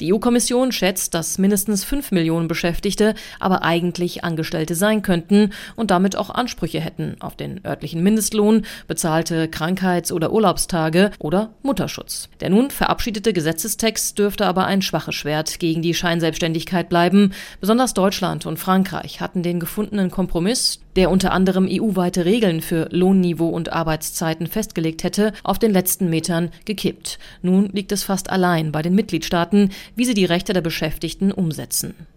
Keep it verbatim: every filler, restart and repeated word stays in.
Die E U-Kommission schätzt, dass mindestens fünf Millionen Beschäftigte aber eigentlich Angestellte sein könnten und damit auch Ansprüche hätten auf den örtlichen Mindestlohn, bezahlte Krankheits- oder Urlaubstage oder Mutterschutz. Der nun verabschiedete Gesetzestext dürfte aber ein schwaches Schwert gegen die Scheinselbstständigkeit bleiben. Besonders Deutschland und Frankreich hatten den gefundenen Kompromiss, der unter anderem E U-weite Regeln für Lohnniveau und Arbeitszeiten festgelegt hätte, auf den letzten Metern gekippt. Nun liegt es fast allein bei den Mitgliedstaaten, wie sie die Rechte der Beschäftigten umsetzen.